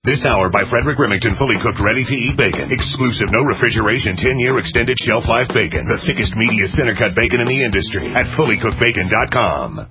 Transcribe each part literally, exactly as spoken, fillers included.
This hour by Frederick Remington, fully cooked, ready-to-eat bacon. Exclusive, no refrigeration, ten-year extended shelf life bacon. The thickest, meatiest, center-cut bacon in the industry at fully cooked bacon dot com.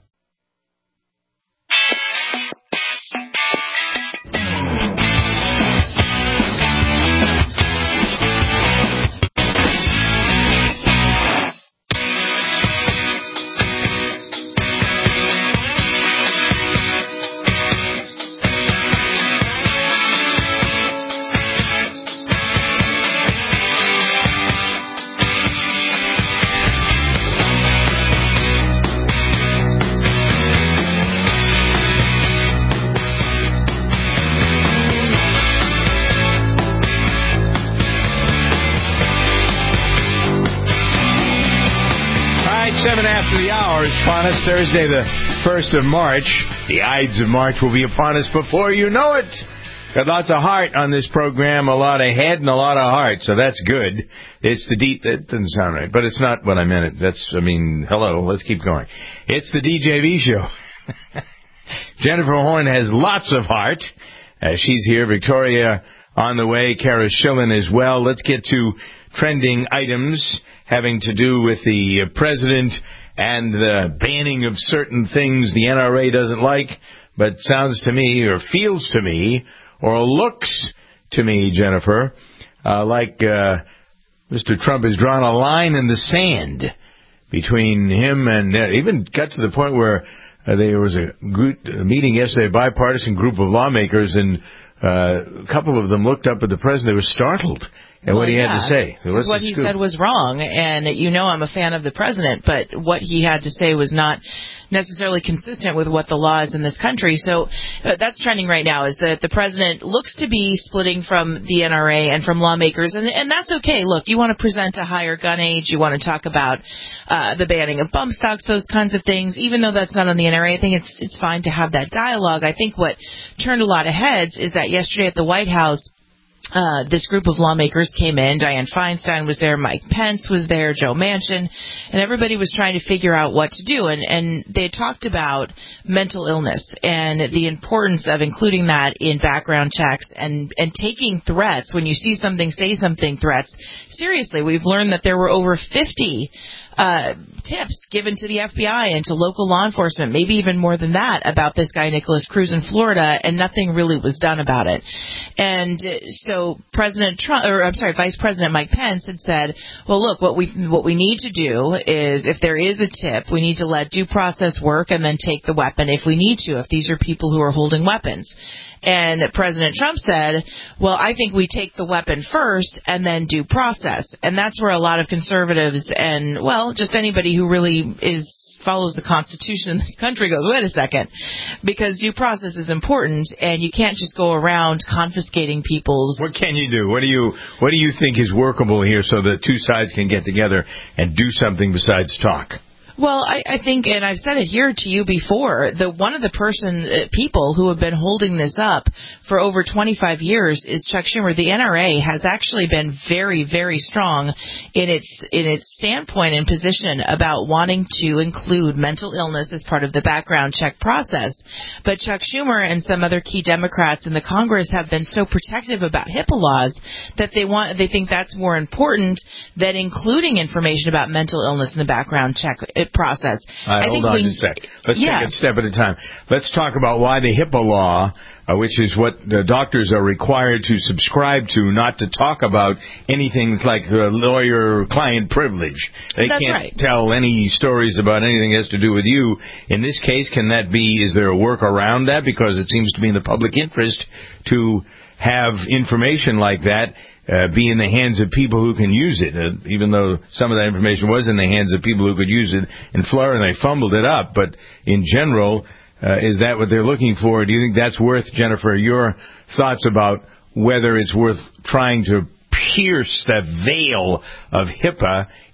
Upon us Thursday, the first of March. The Ides of March will be upon us before you know it. Got lots of heart on this program, a lot of head and a lot of heart, so that's good. It's the D... That doesn't sound right, but it's not what I meant. That's, I mean, hello, let's keep going. It's the D J V show. Jennifer Horn has lots of heart. Uh, she's here. Victoria on the way. Kara Schillen as well. Let's get to trending items having to do with the uh, president and the banning of certain things the N R A doesn't like, but sounds to me, or feels to me, or looks to me, Jennifer, uh, like uh, Mister Trump has drawn a line in the sand between him and uh, even got to the point where uh, there was a, group, a meeting yesterday, a bipartisan group of lawmakers, and uh, a couple of them looked up at the president. They were startled. And well, what he yeah. had to say. So what he said was wrong, and you know I'm a fan of the president, but what he had to say was not necessarily consistent with what the law is in this country. So uh, that's trending right now, is that the president looks to be splitting from the N R A and from lawmakers, and, and that's okay. Look, you want to present a higher gun age, you want to talk about uh, the banning of bump stocks, those kinds of things. Even though that's not on the N R A, I think it's it's fine to have that dialogue. I think what turned a lot of heads is that yesterday at the White House, Uh, this group of lawmakers came in. Dianne Feinstein was there, Mike Pence was there, Joe Manchin, and everybody was trying to figure out what to do. And, and they talked about mental illness and the importance of including that in background checks and, and taking threats. When you see something, say something, threats. Seriously, we've learned that there were over fifty Uh, tips given to the F B I and to local law enforcement, maybe even more than that, about this guy Nicholas Cruz in Florida, and nothing really was done about it. And so President Trump, or I'm sorry, Vice President Mike Pence had said, well, look, what we what we need to do is, if there is a tip, we need to let due process work and then take the weapon if we need to, if these are people who are holding weapons. And President Trump said, well, I think we take the weapon first and then due process. And that's where a lot of conservatives and, well, just anybody who really is follows the Constitution in this country goes, wait a second, because due process is important, and you can't just go around confiscating people's... What can you do? What do you What do you think is workable here so that two sides can get together and do something besides talk? Well, I, I think, and I've said it here to you before, the one of the person uh, people who have been holding this up for over twenty-five years is Chuck Schumer. The N R A has actually been very, very strong in its in its standpoint and position about wanting to include mental illness as part of the background check process. But Chuck Schumer and some other key Democrats in the Congress have been so protective about HIPAA laws that they want they think that's more important than including information about mental illness in the background check process. All right, I hold think on we, just a sec. Let's yeah. take it a step at a time. Let's talk about why the HIPAA law, uh, which is what the doctors are required to subscribe to, not to talk about anything like uh, lawyer-client privilege. They That's can't right. tell any stories about anything that has to do with you. In this case, can that be, is there a work around that? Because it seems to be in the public interest to have information like that uh, be in the hands of people who can use it, uh, even though some of that information was in the hands of people who could use it in Florida, and they fumbled it up. But in general, uh, is that what they're looking for? Do you think that's worth, Jennifer, your thoughts about whether it's worth trying to pierce the veil of HIPAA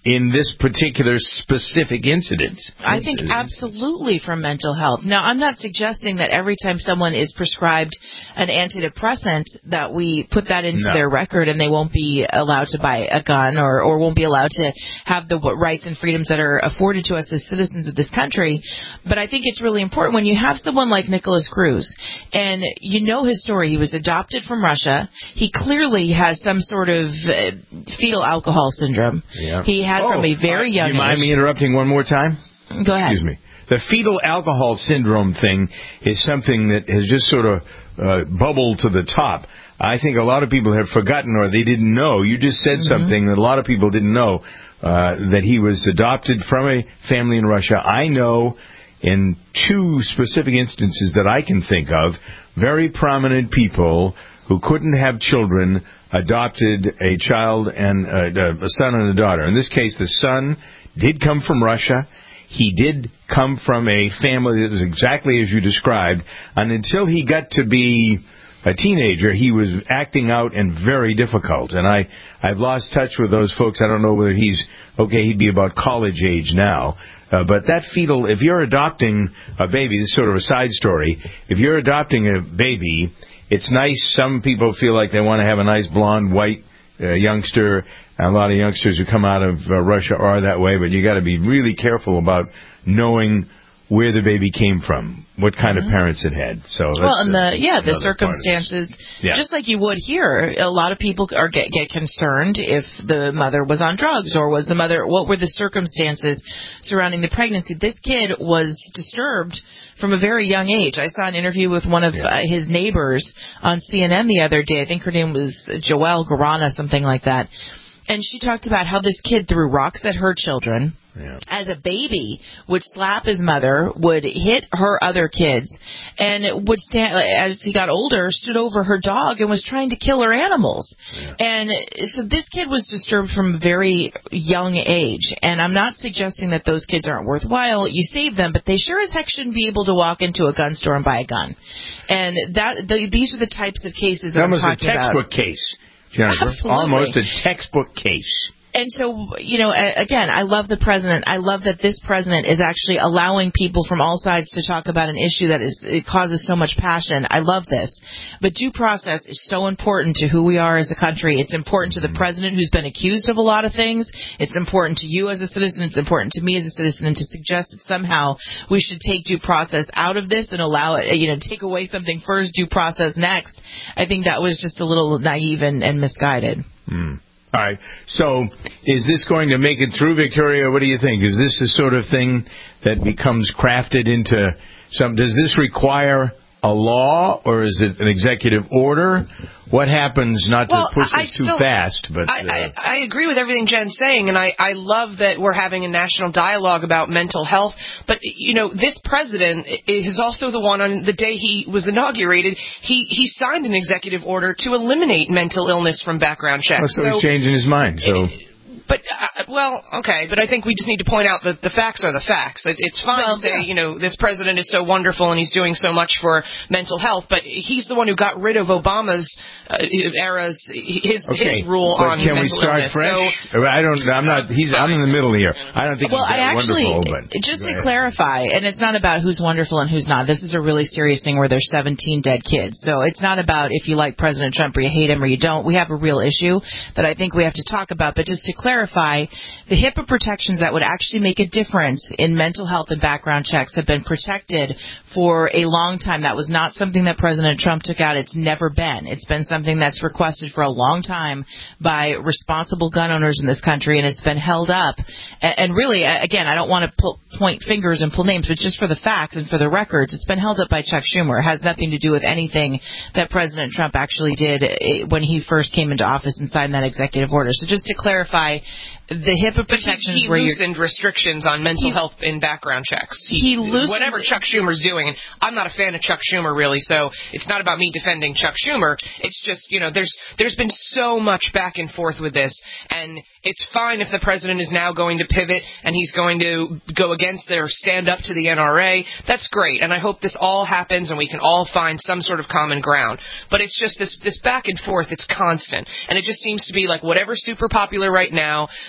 in this particular specific incident? I think absolutely from mental health. Now, I'm not suggesting that every time someone is prescribed an antidepressant that we put that into No. their record and they won't be allowed to buy a gun or, or won't be allowed to have the rights and freedoms that are afforded to us as citizens of this country. But I think it's really important when you have someone like Nicholas Cruz, and you know his story. He was adopted from Russia. He clearly has some sort of uh, fetal alcohol syndrome. Yeah. He had oh, from a very young you mind age. me interrupting one more time? Go ahead. Excuse me. The fetal alcohol syndrome thing is something that has just sort of uh, bubbled to the top. I think a lot of people have forgotten or they didn't know. You just said mm-hmm. something that a lot of people didn't know, uh, that he was adopted from a family in Russia. I know in two specific instances that I can think of, very prominent people who couldn't have children adopted a child and uh, a son and a daughter. In this case, the son did come from Russia. He did come from a family that was exactly as you described. And until he got to be a teenager, he was acting out and very difficult. And I, I've lost touch with those folks. I don't know whether he's, okay, he'd be about college age now. Uh, but that fetal, if you're adopting a baby, this is sort of a side story. If you're adopting a baby, it's nice. Some people feel like they want to have a nice blonde, white uh, youngster. A lot of youngsters who come out of uh, Russia are that way, but you got to be really careful about knowing where the baby came from, what kind mm-hmm. of parents it had. So that's, well, and the uh, yeah, the circumstances, yeah. just like you would here. A lot of people are get get concerned if the mother was on drugs or was the mother. What were the circumstances surrounding the pregnancy? This kid was disturbed from a very young age. I saw an interview with one of yeah. uh, his neighbors on C N N the other day. I think her name was Joelle Garana, something like that. And she talked about how this kid threw rocks at her children. Yeah. As a baby, would slap his mother, would hit her other kids, and would stand, as he got older, stood over her dog and was trying to kill her animals. Yeah. And so this kid was disturbed from a very young age. And I'm not suggesting that those kids aren't worthwhile. You save them, but they sure as heck shouldn't be able to walk into a gun store and buy a gun. And that the, these are the types of cases that, that I'm talking about. Almost a textbook case, Jennifer. Absolutely. Almost a textbook case. And so, you know, again, I love the president. I love that this president is actually allowing people from all sides to talk about an issue that is it causes so much passion. I love this. But due process is so important to who we are as a country. It's important to the president who's been accused of a lot of things. It's important to you as a citizen. It's important to me as a citizen. And to suggest that somehow we should take due process out of this and allow it, you know, take away something first, due process next, I think that was just a little naive and, and misguided. Hmm. All right. So is this going to make it through, Victoria? What do you think? Is this the sort of thing that becomes crafted into some... Does this require a law, or is it an executive order? What happens, not well, to push I this too still, fast, but... I, uh, I, I agree with everything Jen's saying, and I, I love that we're having a national dialogue about mental health. But, you know, this president is also the one on the day he was inaugurated, he, he signed an executive order to eliminate mental illness from background checks. Oh, so, so he's changing his mind, so... It, But, uh, well, okay, but I think we just need to point out that the facts are the facts. It, it's fine well, to say, yeah. you know, this president is so wonderful and he's doing so much for mental health, but he's the one who got rid of Obama's uh, era's, his, okay, his rule but on can mental we start illness. fresh? So, I don't, I'm not, he's, I'm in the middle here. I don't think well, he's that I actually, wonderful, but... just to clarify, and it's not about who's wonderful and who's not. This is a really serious thing where there's seventeen dead kids. So it's not about if you like President Trump or you hate him or you don't. We have a real issue that I think we have to talk about. But just to clarify, the HIPAA protections that would actually make a difference in mental health and background checks have been protected for a long time. That was not something that President Trump took out. It's never been. It's been something that's requested for a long time by responsible gun owners in this country, and it's been held up. And really, again, I don't want to pull, point fingers and pull names, but just for the facts and for the records, it's been held up by Chuck Schumer. It has nothing to do with anything that President Trump actually did when he first came into office and signed that executive order. So just to clarify, the HIPAA protections he, he where loosened restrictions on mental he, health in background checks. He, he loosened whatever Chuck Schumer's doing. And I'm not a fan of Chuck Schumer really, so it's not about me defending Chuck Schumer. It's just, you know, there's there's been so much back and forth with this, and it's fine if the president is now going to pivot and he's going to go against their stand up to the N R A. That's great, and I hope this all happens and we can all find some sort of common ground. But it's just this this back and forth. It's constant, and it just seems to be like whatever's super popular right now.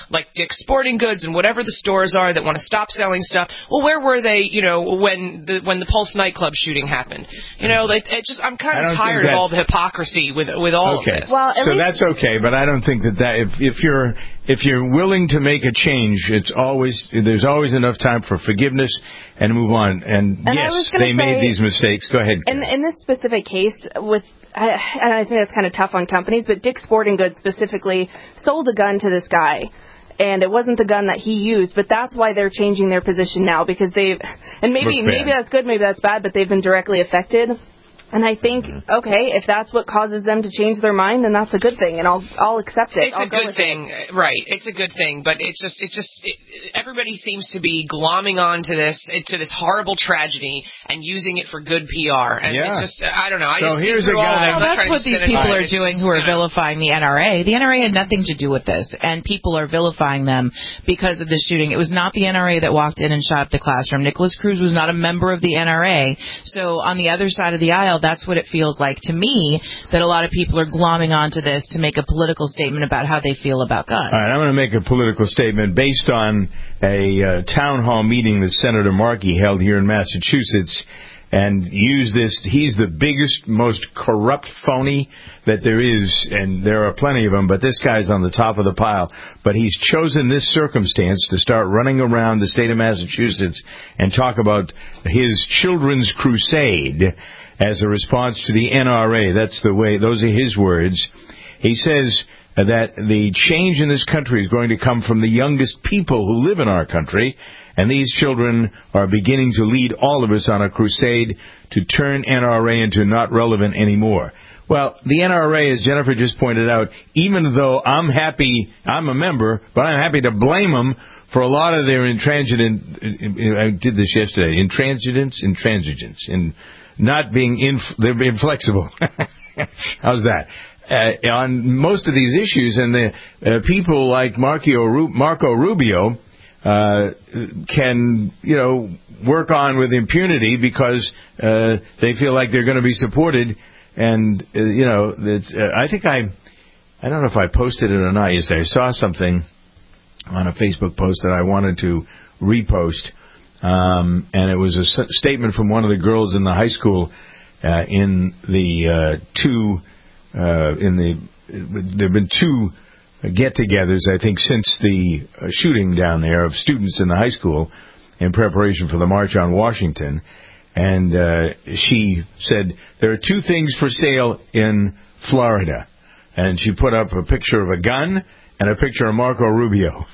like Dick's Sporting Goods and whatever the stores are that want to stop selling stuff. Well, where were they, you know, when the when the Pulse nightclub shooting happened? You know, it, it just I'm kind of tired of all the hypocrisy with with all okay. of this. Well, so that's okay, but I don't think that that if if you're if you're willing to make a change, it's always there's always enough time for forgiveness and move on. And, and yes, they say, made these mistakes. Go ahead. In, in this specific case, with I, and I think that's kind of tough on companies, but Dick's Sporting Goods specifically sold a gun to this guy. And it wasn't the gun that he used, but that's why they're changing their position now, because they've, and maybe maybe that's good, maybe that's bad, but they've been directly affected. And I think, okay, if that's what causes them to change their mind, then that's a good thing, and I'll I'll accept it. It's I'll a good thing, it. right? It's a good thing, but it's just it's just it, everybody seems to be glomming onto this to this horrible tragedy and using it for good P R. And yeah. it's just I don't know. I so just here's a guy. Well, that's what these people are doing who are vilifying the N R A. The N R A had nothing to do with this, and people are vilifying them because of the shooting. It was not the N R A that walked in and shot up the classroom. Nicholas Cruz was not a member of the N R A. So on the other side of the aisle, that's what it feels like to me, that a lot of people are glomming onto this to make a political statement about how they feel about guns. All right, I'm going to make a political statement based on a uh, town hall meeting that Senator Markey held here in Massachusetts, and use this. He's the biggest, most corrupt phony that there is, and there are plenty of them, but this guy's on the top of the pile. But he's chosen this circumstance to start running around the state of Massachusetts and talk about his children's crusade as a response to the N R A. That's the way, those are his words. He says that the change in this country is going to come from the youngest people who live in our country, and these children are beginning to lead all of us on a crusade to turn N R A into not relevant anymore. Well, the N R A, as Jennifer just pointed out, even though I'm happy, I'm a member, but I'm happy to blame them for a lot of their intransigent, I did this yesterday, intransigence, intransigence, in not being, inf- they're inflexible. How's that? Uh, on most of these issues, and the uh, people like Marco, Ru- Marco Rubio uh, can, you know, work on with impunity because uh, they feel like they're going to be supported. And, uh, you know, it's, uh, I think I, I don't know if I posted it or not yesterday. I saw something on a Facebook post that I wanted to repost. Um, and it was a s- statement from one of the girls in the high school uh, in the uh, two, uh, in the, there have been two get-togethers, I think, since the uh, shooting down there of students in the high school in preparation for the March on Washington. And uh, she said, there are two things for sale in Florida. And she put up a picture of a gun and a picture of Marco Rubio.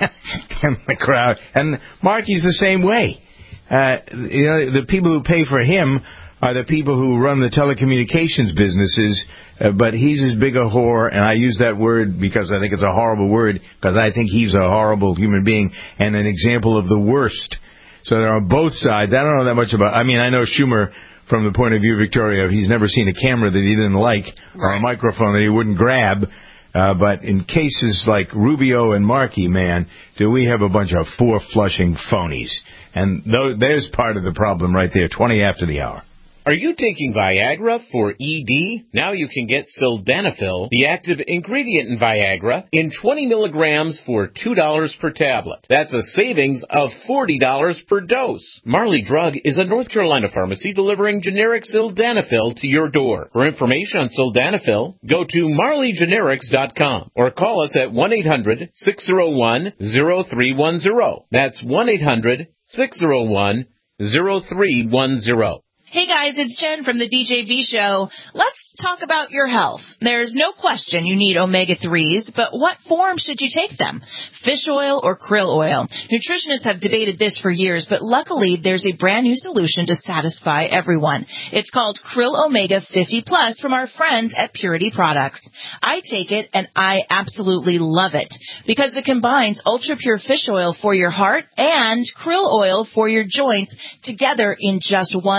And the crowd. And Marky's the same way. Uh, you know, the people who pay for him are the people who run the telecommunications businesses, uh, but he's as big a whore, and I use that word because I think it's a horrible word, because I think he's a horrible human being and an example of the worst. So they're on both sides. I don't know that much about, I mean, I know Schumer from the point of view, Victoria, he's never seen a camera that he didn't like, right, or a microphone that he wouldn't grab. Uh, but in cases like Rubio and Markey, man, do we have a bunch of four-flushing phonies. And th- there's part of the problem right there, twenty after the hour. Are you taking Viagra for E D? Now you can get Sildenafil, the active ingredient in Viagra, in twenty milligrams for two dollars per tablet. That's a savings of forty dollars per dose. Marley Drug is a North Carolina pharmacy delivering generic Sildenafil to your door. For information on Sildenafil, go to marley generics dot com or call us at one eight hundred six oh one oh three one oh. That's one eight hundred six oh one oh three one oh. Hey guys, it's Jen from the D J V Show. Let's talk about your health. There's no question you need omega threes, but what form should you take them? Fish oil or krill oil? Nutritionists have debated this for years, but luckily there's a brand new solution to satisfy everyone. It's called Krill Omega fifty plus from our friends at Purity Products. I take it and I absolutely love it because it combines ultra pure fish oil for your heart and krill oil for your joints together in just one tiny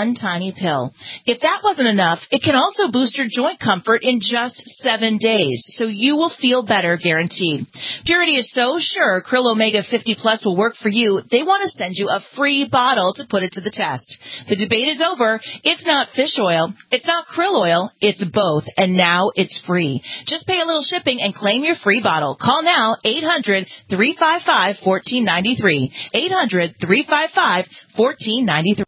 tiny pill. If that wasn't enough, it can also boost your joint comfort in just seven days, so you will feel better guaranteed. Purity is so sure Krill Omega fifty plus will work for you, they want to send you a free bottle to put it to the test. The debate is over. It's not fish oil. It's not krill oil. It's both, and now it's free. Just pay a little shipping and claim your free bottle. Call now, eight hundred, three five five, one four nine three. eight hundred, three five five, one four nine three.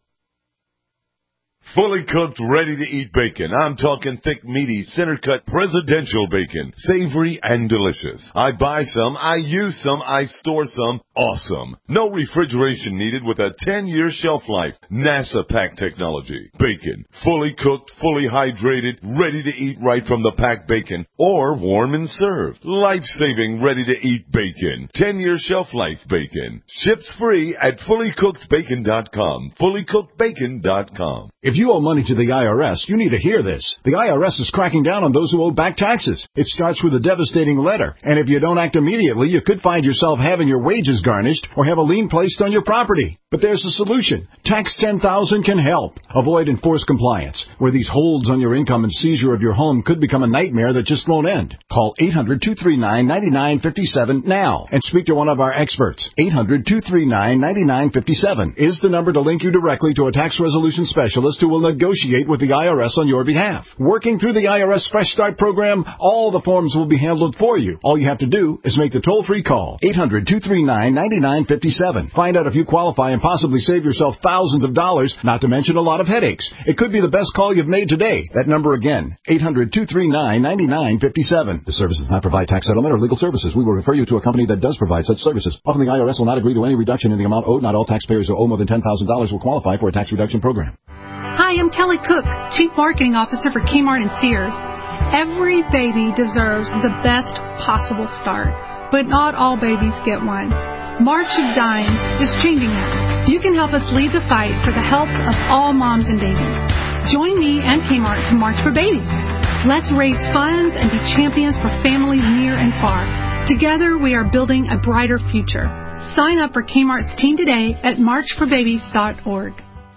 Fully cooked, ready-to-eat bacon. I'm talking thick, meaty, center-cut presidential bacon. Savory and delicious. I buy some, I use some, I store some. Awesome. No refrigeration needed with a ten-year shelf life. NASA pack technology. Bacon. Fully cooked, fully hydrated, ready to eat right from the packed bacon or warm and served. Life-saving, ready-to-eat bacon. ten-year shelf life bacon. Ships free at fully cooked bacon dot com. fully cooked bacon dot com. If you owe money to the I R S, you need to hear this. The I R S is cracking down on those who owe back taxes. It starts with a devastating letter, and if you don't act immediately, you could find yourself having your wages garnished or have a lien placed on your property. But there's a solution. Tax ten thousand can help. Avoid enforced compliance, where these holds on your income and seizure of your home could become a nightmare that just won't end. Call eight hundred, two three nine, nine nine five seven now and speak to one of our experts. eight hundred, two three nine, nine nine five seven is the number to link you directly to a tax resolution specialist who will negotiate with the I R S on your behalf. Working through the I R S Fresh Start program, all the forms will be handled for you. All you have to do is make the toll-free call. eight hundred, two three nine, nine nine five seven. Find out if you qualify and possibly save yourself thousands of dollars, not to mention a lot of headaches. It could be the best call you've made today. That number again, eight hundred, two three nine, nine nine five seven. The service does not provide tax settlement or legal services. We will refer you to a company that does provide such services. Often the I R S will not agree to any reduction in the amount owed. Not all taxpayers who owe more than ten thousand dollars will qualify for a tax reduction program. Hi, I'm Kelly Cook, Chief Marketing Officer for Kmart and Sears. Every baby deserves the best possible start, but not all babies get one. March of Dimes is changing that. You can help us lead the fight for the health of all moms and babies. Join me and Kmart to March for Babies. Let's raise funds and be champions for families near and far. Together, we are building a brighter future. Sign up for Kmart's team today at march for babies dot org.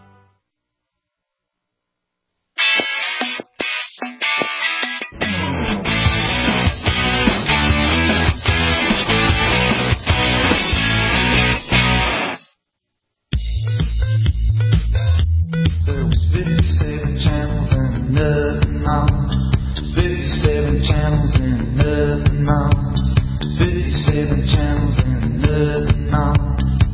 fifty-seven channels and nothing on. fifty-seven channels and nothing on. fifty-seven channels and nothing on.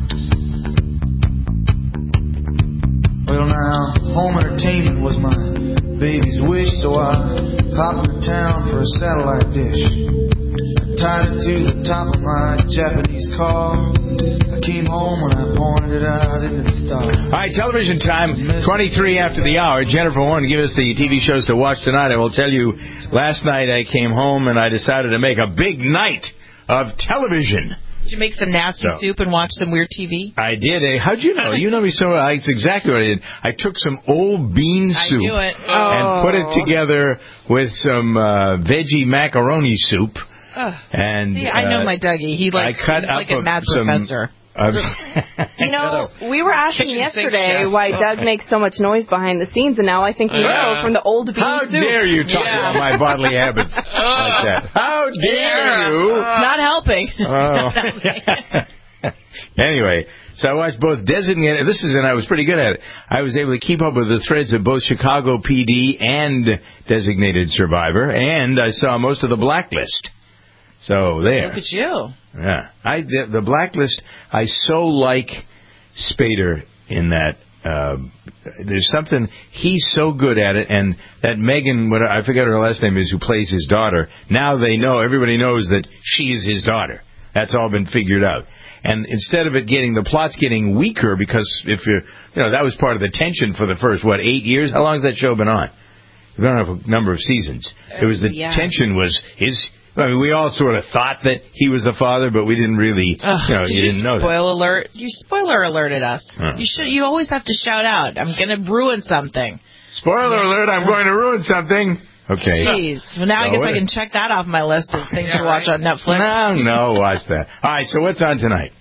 Well now, home entertainment was my baby's wish, so I popped to town for a satellite dish. Tied it to the top of my Japanese car. I came home when I pointed it out into the stars. All right, television time, twenty-three after the hour. Jennifer wanted to give us the T V shows to watch tonight. I will tell you, last night I came home and I decided to make a big night of television. Did you make some nasty So, soup and watch some weird T V? I did. Eh? How'd you know? You know me so well. It's exactly what I did. I took some old bean soup I knew it. and Oh. put it together with some uh, veggie macaroni soup. Ugh. And See, I know uh, my Dougie. He like, I cut he's up like a mad some, professor. Uh, You know, we were asking Kitchen sink yesterday chef. why Doug makes so much noise behind the scenes, and now I think we know Uh, from the old bean How soup. dare you talk Yeah. about my bodily habits like that? How dare you? It's not helping. Oh. Anyway, so I watched both Designated. This is, and I was pretty good at it. I was able to keep up with the threads of both Chicago P D and Designated Survivor, and I saw most of the Blacklist. So there. Look at you. Yeah, I the, the Blacklist. I so like Spader in that. Uh, there's something he's so good at it, and that Megan, what I forget her last name is, who plays his daughter. Now they know, everybody knows that she is his daughter. That's all been figured out. And instead of it getting, the plot's getting weaker because if you're, you know, that was part of the tension for the first, what, eight years? How long has that show been on? We've been on a number of seasons. It was the yeah. tension was his. I mean, we all sort of thought that he was the father, but we didn't really, Ugh, you know, did you didn't know that. Spoil alert! You spoiler alerted us. Huh. You should. You always have to shout out. I'm going to ruin something. Spoiler alert! I'm going to ruin something. Okay. Jeez. Well, now I So guess what- I can check that off my list of things Yeah, to watch right. on Netflix. No, no, watch that. All right, so what's on tonight?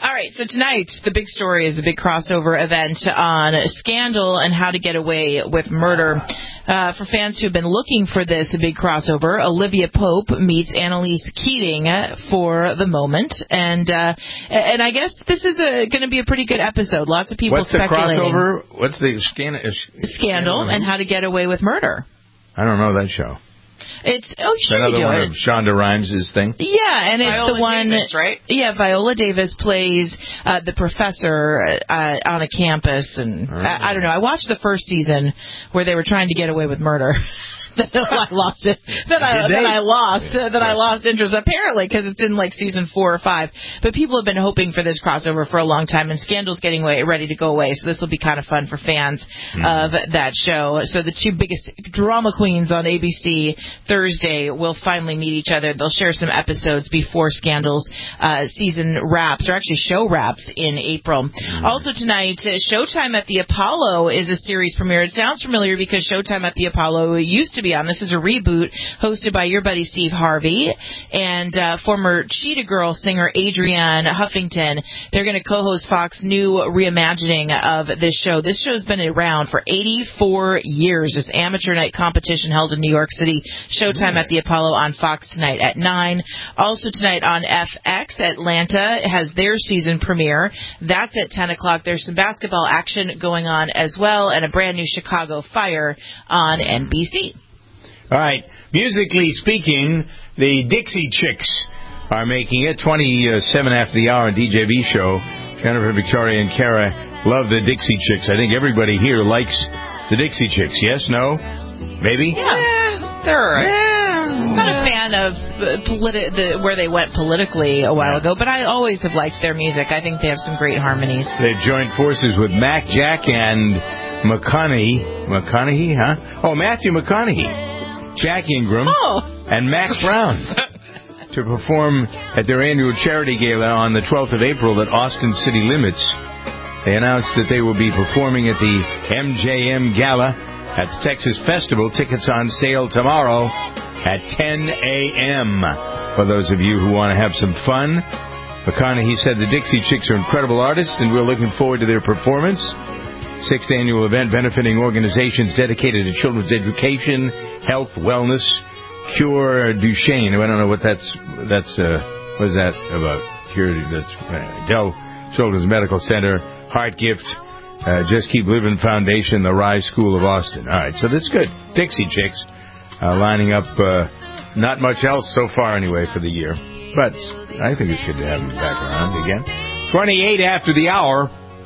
All right, so tonight, the big story is a big crossover event on Scandal and How to Get Away with Murder. Uh, for fans who've been looking for this big crossover, Olivia Pope meets Annalise Keating for the moment. And uh, and I guess this is going to be a pretty good episode. Lots of people What's speculating. What's the crossover? What's the scan- uh, Scandal, Scandal and How to Get Away with Murder. I don't know that show. It's oh sure another you do one it. of Shonda Rhimes' thing. Yeah, and it's Viola the one. Davis, right? Yeah, Viola Davis plays uh, the professor uh, on a campus, and oh. I, I don't know. I watched the first season where they were trying to get away with murder. Then I lost it. Then I then I lost yeah. then I lost interest apparently because it's in like season four or five. But people have been hoping for this crossover for a long time, and Scandal's getting away, ready to go away. So this will be kind of fun for fans mm. of that show. So the two biggest drama queens on A B C Thursday will finally meet each other. They'll share some episodes before Scandal's uh, season wraps, or actually show wraps in April. Mm. Also tonight, Showtime at the Apollo is a series premiere. It sounds familiar because Showtime at the Apollo used to be on. This is a reboot hosted by your buddy Steve Harvey and uh, former Cheetah Girl singer Adrienne Huffington. They're going to co-host Fox's new reimagining of this show. This show's been around for eighty-four years. This amateur night competition held in New York City. Showtime at the Apollo on Fox tonight at nine. Also tonight on F X, Atlanta has their season premiere. That's at ten o'clock. There's some basketball action going on as well, and a brand new Chicago Fire on N B C. All right. Musically speaking, the Dixie Chicks are making it. twenty-seven after the hour D J B show. Jennifer, Victoria, and Kara love the Dixie Chicks. I think everybody here likes the Dixie Chicks. Yes? No? Maybe? Yeah. They're all right. Yeah. I'm not a fan of politi- the, where they went politically a while ago, but I always have liked their music. I think they have some great harmonies. They joined forces with Mac Jack and McConaughey. McConaughey, huh? Oh, Matthew McConaughey. Jack Ingram, oh. and Mac Brown to perform at their annual charity gala on the twelfth of April at Austin City Limits. They announced that they will be performing at the M J M Gala at the Texas Festival. Tickets on sale tomorrow at ten a.m. For those of you who want to have some fun. McConaughey said the Dixie Chicks are incredible artists, and we're looking forward to their performance. Sixth annual event benefiting organizations dedicated to children's education, health, wellness, Cure Duchenne. I don't know what that's, that's, uh, what is that about? Cure, that's, uh, Dell Children's Medical Center, Heart Gift, uh, Just Keep Living Foundation, the Rise School of Austin. All right, so that's good. Dixie Chicks, uh, lining up, uh, not much else so far anyway for the year. But I think it's good to have them back around again. twenty-eight after the hour.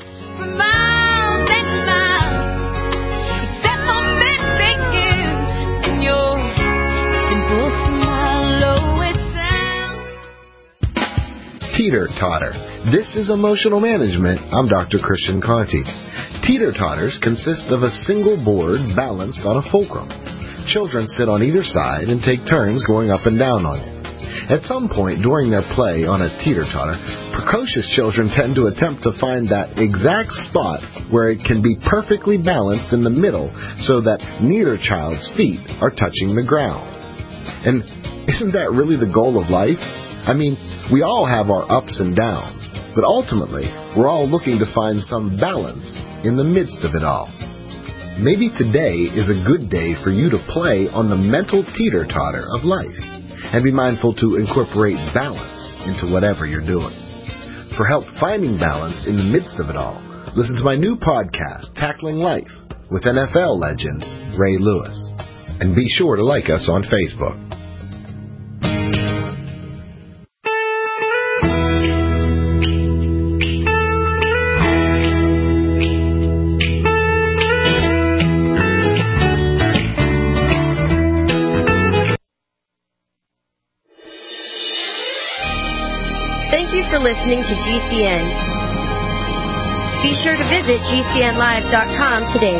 Teeter-totter. This is Emotional Management. I'm Doctor Christian Conti. Teeter-totters consist of a single board balanced on a fulcrum. Children sit on either side and take turns going up and down on it. At some point during their play on a teeter-totter, precocious children tend to attempt to find that exact spot where it can be perfectly balanced in the middle so that neither child's feet are touching the ground. And isn't that really the goal of life? I mean, we all have our ups and downs, but ultimately, we're all looking to find some balance in the midst of it all. Maybe today is a good day for you to play on the mental teeter-totter of life, and be mindful to incorporate balance into whatever you're doing. For help finding balance in the midst of it all, listen to my new podcast, Tackling Life, with N F L legend Ray Lewis. And be sure to like us on Facebook. Thank you for listening to G C N. Be sure to visit G C N live dot com today.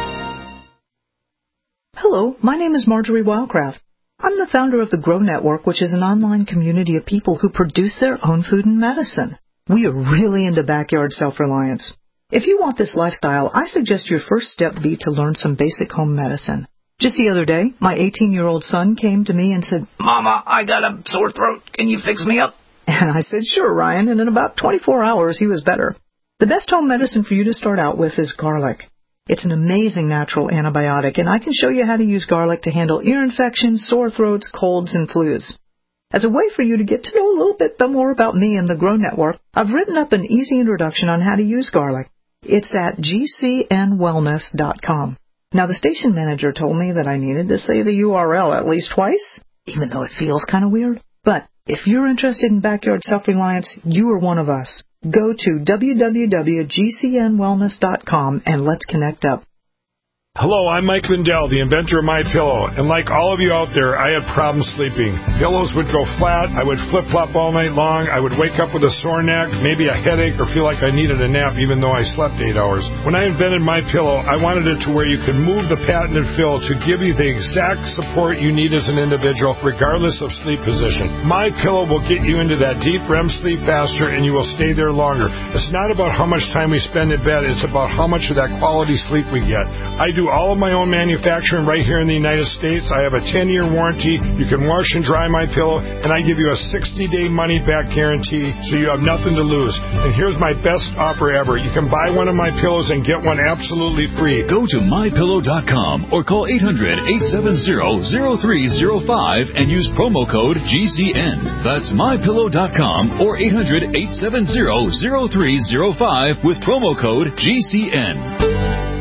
Hello, my name is Marjorie Wildcraft. I'm the founder of the Grow Network, which is an online community of people who produce their own food and medicine. We are really into backyard self-reliance. If you want this lifestyle, I suggest your first step be to learn some basic home medicine. Just the other day, my eighteen-year-old son came to me and said, "Mama, I got a sore throat. Can you fix me up?" And I said, sure, Ryan, and in about twenty-four hours, he was better. The best home medicine for you to start out with is garlic. It's an amazing natural antibiotic, and I can show you how to use garlic to handle ear infections, sore throats, colds, and flus. As a way for you to get to know a little bit more about me and the Grow Network, I've written up an easy introduction on how to use garlic. It's at g c n wellness dot com. Now, the station manager told me that I needed to say the U R L at least twice, even though it feels kind of weird. But if you're interested in backyard self-reliance, you are one of us. Go to w w w dot g c n wellness dot com and let's connect up. Hello, I'm Mike Lindell, the inventor of MyPillow, and like all of you out there, I had problems sleeping. Pillows would go flat, I would flip-flop all night long, I would wake up with a sore neck, maybe a headache, or feel like I needed a nap even though I slept eight hours. When I invented MyPillow, I wanted it to where you could move the patented fill to give you the exact support you need as an individual, regardless of sleep position. MyPillow will get you into that deep R E M sleep faster, and you will stay there longer. It's not about how much time we spend in bed, it's about how much of that quality sleep we get. I do all of my own manufacturing right here in the United States. I have a ten-year warranty. You can wash and dry my pillow, and I give you a sixty-day money-back guarantee, so you have nothing to lose. And here's my best offer ever. You can buy one of my pillows and get one absolutely free. Go to my pillow dot com or call eight hundred, eight seven zero, zero three zero five and use promo code G C N. That's my pillow dot com or eight hundred, eight seven zero, zero three zero five with promo code G C N.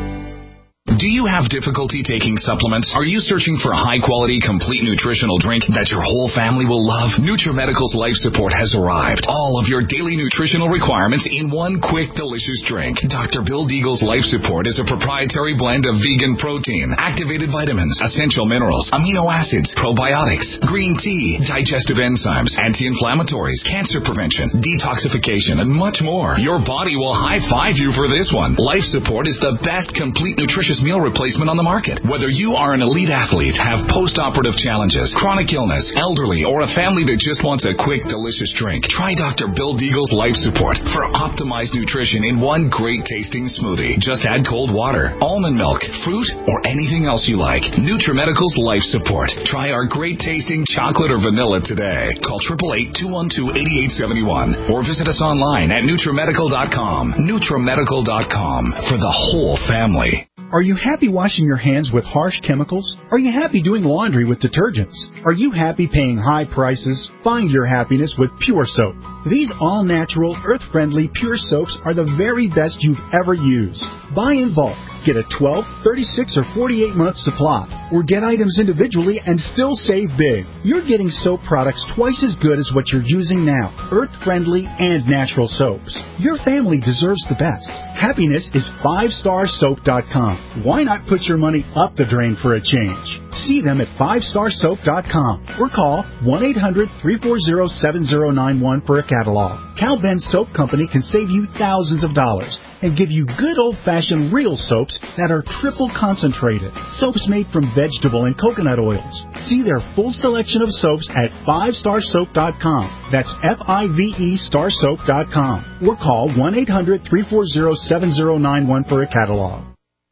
Do you have difficulty taking supplements? Are you searching for a high-quality, complete nutritional drink that your whole family will love? NutriMedical's Life Support has arrived. All of your daily nutritional requirements in one quick, delicious drink. Doctor Bill Deagle's Life Support is a proprietary blend of vegan protein, activated vitamins, essential minerals, amino acids, probiotics, green tea, digestive enzymes, anti-inflammatories, cancer prevention, detoxification, and much more. Your body will high-five you for this one. Life Support is the best complete nutritious meal replacement on the market. Whether you are an elite athlete, have post-operative challenges, chronic illness, elderly, or a family that just wants a quick, delicious drink, try Doctor Bill Deagle's Life Support for optimized nutrition in one great tasting smoothie. Just add cold water, almond milk, fruit, or anything else you like. NutriMedical's Life Support. Try our great tasting chocolate or vanilla today. Call eight eight eight, two one two, eight eight seven one or visit us online at NutriMedical dot com. NutriMedical dot com for the whole family. Are you happy washing your hands with harsh chemicals? Are you happy doing laundry with detergents? Are you happy paying high prices? Find your happiness with Pure Soap. These all-natural, earth-friendly Pure Soaps are the very best you've ever used. Buy in bulk. Get a twelve, thirty-six, or forty-eight month supply, or get items individually and still save big. You're getting soap products twice as good as what you're using now, earth-friendly and natural soaps. Your family deserves the best. Happiness is five star soap dot com. Why not put your money up the drain for a change? See them at five star soap dot com or call one eight hundred, three four zero, seven zero nine one for a catalog. Cal Ben Soap Company can save you thousands of dollars and give you good old-fashioned real soaps that are triple concentrated. Soaps made from vegetable and coconut oils. See their full selection of soaps at five star soap dot com. That's F I V E star soap dot com. Or call one eight hundred, three four zero, seven zero nine one for a catalog.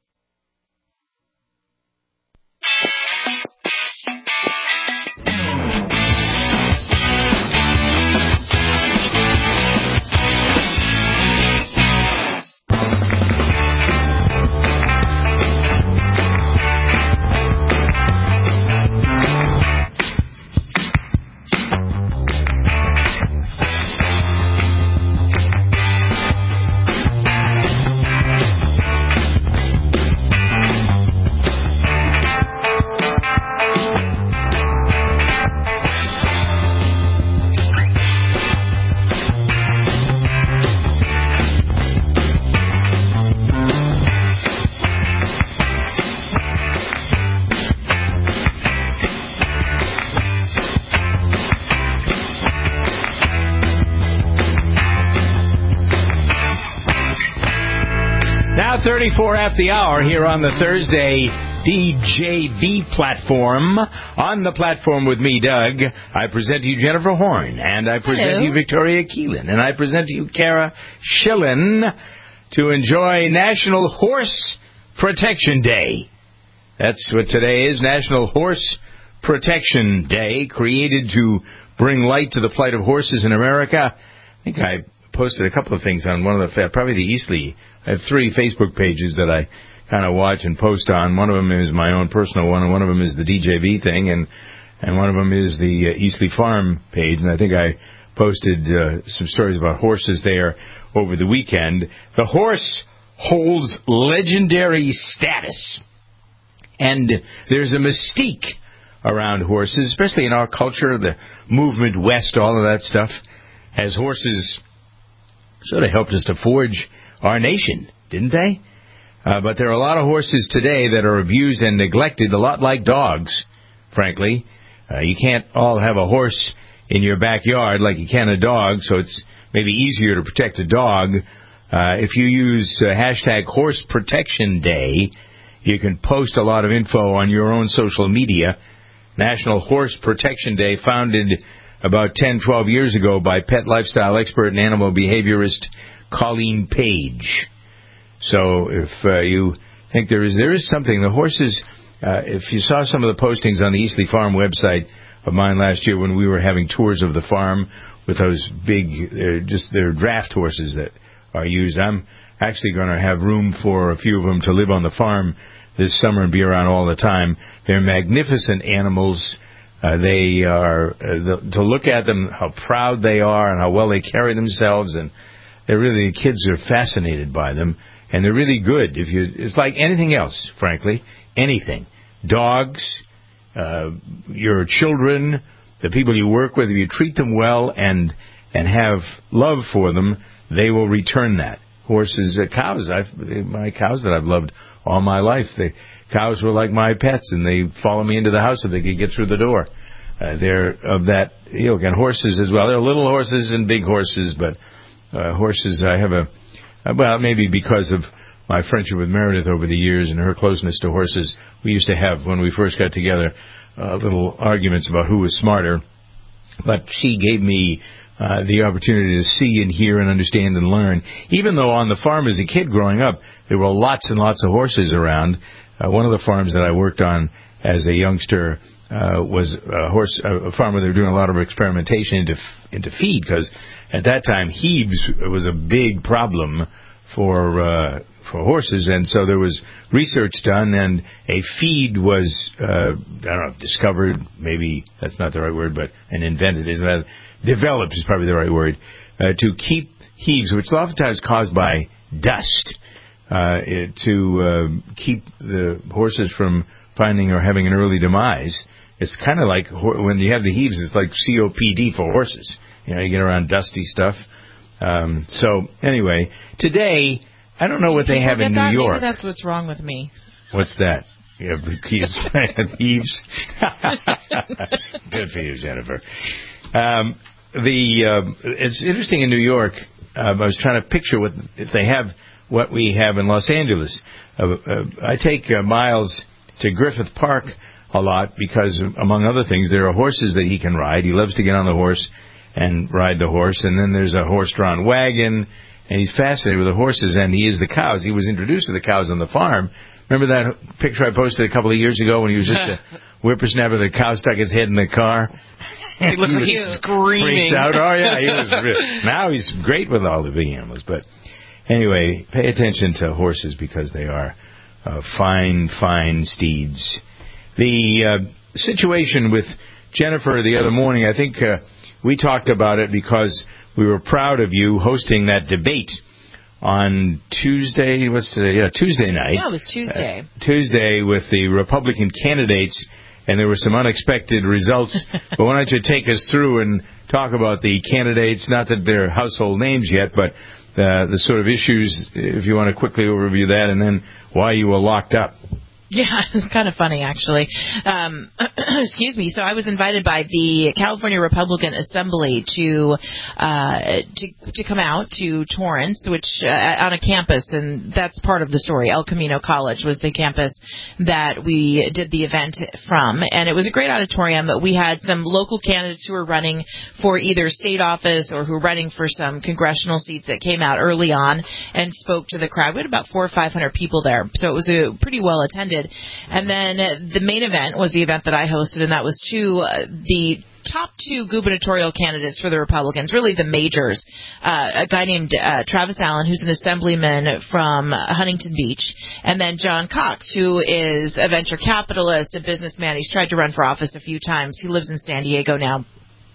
thirty-four at the hour here on the Thursday D J V platform. On the platform with me, Doug, I present to you Jennifer Horn, and I present Hello. to you Victoria Keelan, and I present to you Kara Schillen to enjoy National Horse Protection Day. That's what today is, National Horse Protection Day, created to bring light to the plight of horses in America. I think I posted a couple of things on one of the, probably the Eastleigh. I have three Facebook pages that I kind of watch and post on. One of them is my own personal one, and one of them is the D J V thing, and and one of them is the uh, Eastleigh Farm page. And I think I posted uh, some stories about horses there over the weekend. The horse holds legendary status, and there's a mystique around horses, especially in our culture, the movement west, all of that stuff, as horses sort of helped us to forge our nation, didn't they? Uh, but there are a lot of horses today that are abused and neglected, a lot like dogs, frankly. Uh, you can't all have a horse in your backyard like you can a dog, so it's maybe easier to protect a dog. Uh, if you use uh, hashtag Horse Protection Day, you can post a lot of info on your own social media. National Horse Protection Day, founded about ten, twelve years ago by pet lifestyle expert and animal behaviorist Colleen Page. So if uh, you think there is there is something, the horses, uh, if you saw some of the postings on the Eastleigh Farm website of mine last year when we were having tours of the farm with those big, uh, just they're draft horses that are used. I'm actually going to have room for a few of them to live on the farm this summer and be around all the time. They're magnificent animals. Uh, they are, uh, the, to look at them, how proud they are and how well they carry themselves, and they're really, the kids are fascinated by them, and they're really good. If you, it's like anything else, frankly, anything. Dogs, uh, your children, the people you work with, if you treat them well and and have love for them, they will return that. Horses, uh, cows, I've, my cows that I've loved all my life, the cows were like my pets, and they follow me into the house if they could get through the door. Uh, they're of that ilk. And horses as well. There are little horses and big horses, but uh, horses, I have a, uh, well, maybe because of my friendship with Meredith over the years and her closeness to horses, we used to have, when we first got together, uh, little arguments about who was smarter. But she gave me uh, the opportunity to see and hear and understand and learn. Even though on the farm as a kid growing up, there were lots and lots of horses around. Uh, one of the farms that I worked on as a youngster uh, was a horse, a farm where they were doing a lot of experimentation into into feed, because at that time Heaves was a big problem for uh, for horses, and so there was research done, and a feed was uh, I don't know, discovered. Maybe that's not the right word, but and invented is that developed is probably the right word uh, to keep Heaves, which is oftentimes caused by dust. Uh, it, to uh, keep the horses from finding or having an early demise. It's kind of like ho- when you have the Heaves, it's like C O P D for horses. You know, you get around dusty stuff. Um, so, anyway, today, I don't know what they have in New that? York. Maybe that's what's wrong with me. What's that? You have Heaves. Heaves. Good for you, Jennifer. Um, the uh, it's interesting in New York. Uh, I was trying to picture what if they have what we have in Los Angeles. Uh, uh, I take uh, Miles to Griffith Park a lot because, among other things, there are horses that he can ride. He loves to get on the horse and ride the horse. And then there's a horse-drawn wagon, and he's fascinated with the horses, and he is the cows. He was introduced to the cows on the farm. Remember that picture I posted a couple of years ago when he was just a whippersnapper, the cow stuck his head in the car? He looks he like he's screaming. Freaked out. Oh, yeah, he was real. Now he's great with all the big animals, but... Anyway, pay attention to horses because they are uh, fine, fine steeds. The uh, situation with Jennifer the other morning, I think uh, we talked about it because we were proud of you hosting that debate on Tuesday. What's today? Yeah, Tuesday night. Yeah, it was Tuesday. Uh, Tuesday with the Republican candidates, and there were some unexpected results. But why don't you take us through and talk about the candidates? Not that they're household names yet, but Uh, the sort of issues, if you want to quickly overview that, and then why you were locked up. Yeah, it's kind of funny, actually. Um, excuse me. So I was invited by the California Republican Assembly to uh, to to come out to Torrance, which uh, on a campus, and that's part of the story. El Camino College was the campus that we did the event from, and it was a great auditorium. We had some local candidates who were running for either state office or who were running for some congressional seats that came out early on and spoke to the crowd. We had about four or five hundred people there, so it was a pretty well attended. did. And then the main event was the event that I hosted, and that was two, uh, the top two gubernatorial candidates for the Republicans, really the majors. Uh, a guy named uh, Travis Allen, who's an assemblyman from Huntington Beach, and then John Cox, who is a venture capitalist, a businessman. He's tried to run for office a few times. He lives in San Diego now.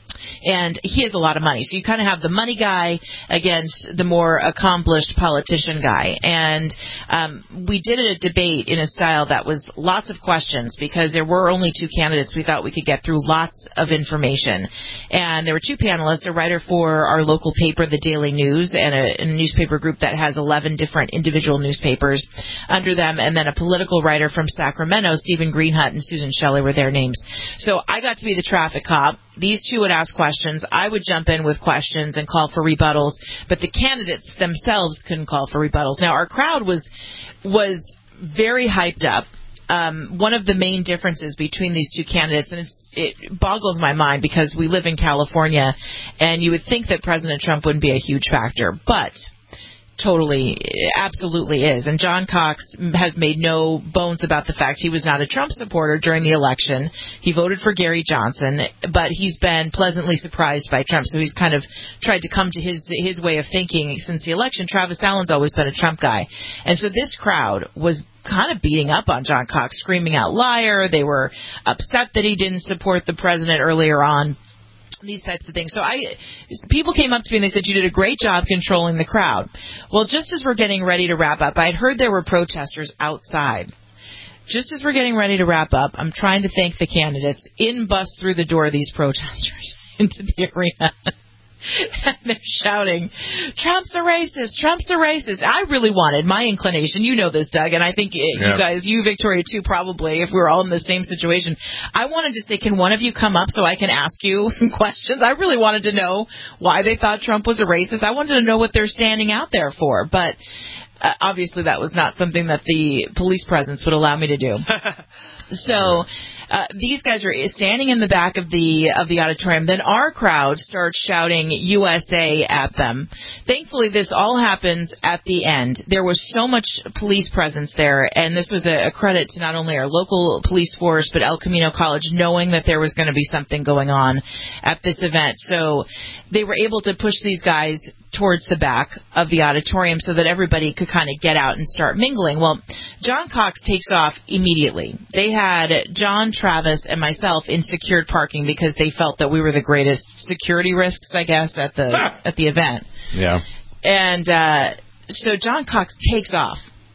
And he has a lot of money. So you kind of have the money guy against the more accomplished politician guy. And um, we did a debate in a style that was lots of questions because there were only two candidates. We thought we could get through lots of information. And there were two panelists, a writer for our local paper, The Daily News, and a, a newspaper group that has eleven different individual newspapers under them, and then a political writer from Sacramento, Stephen Greenhut and Susan Shelley were their names. So I got to be the traffic cop. These two would ask questions. I would jump in with questions and call for rebuttals, but the candidates themselves couldn't call for rebuttals. Now, our crowd was was very hyped up. Um, one of the main differences between these two candidates, and it's, it boggles my mind because we live in California, and you would think that President Trump wouldn't be a huge factor, but totally, absolutely is. And John Cox has made no bones about the fact he was not a Trump supporter during the election. He voted for Gary Johnson, but he's been pleasantly surprised by Trump. So he's kind of tried to come to his his way of thinking since the election. Travis Allen's always been a Trump guy. And so this crowd was kind of beating up on John Cox, screaming out liar. They were upset that he didn't support the president earlier on. These types of things. So I, people came up to me and they said, you did a great job controlling the crowd. Well, just as we're getting ready to wrap up, I had heard there were protesters outside. Just as we're getting ready to wrap up, I'm trying to thank the candidates. In bust through the door these protesters into the arena. And they're shouting, Trump's a racist, Trump's a racist. I really wanted, my inclination, you know this, Doug, and I think it, yeah. you guys, you, Victoria, too, probably, if we were all in the same situation. I wanted to say, can one of you come up so I can ask you some questions? I really wanted to know why they thought Trump was a racist. I wanted to know what they're standing out there for, but uh, obviously that was not something that the police presence would allow me to do. So uh, these guys are standing in the back of the of the auditorium. Then our crowd starts shouting U S A at them. Thankfully, this all happens at the end. There was so much police presence there, and this was a, a credit to not only our local police force, but El Camino College, knowing that there was going to be something going on at this event. So they were able to push these guys towards the back of the auditorium so that everybody could kind of get out and start mingling. Well, John Cox takes off immediately. They had John, Travis, and myself in secured parking because they felt that we were the greatest security risks, I guess, at the ah. at the event. Yeah. And uh, so John Cox takes off.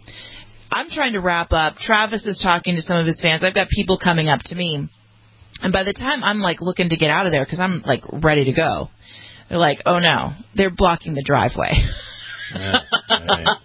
I'm trying to wrap up. Travis is talking to some of his fans. I've got people coming up to me. And by the time I'm, like, looking to get out of there because I'm, like, ready to go, they're like, oh, no, they're blocking the driveway. Yeah, right.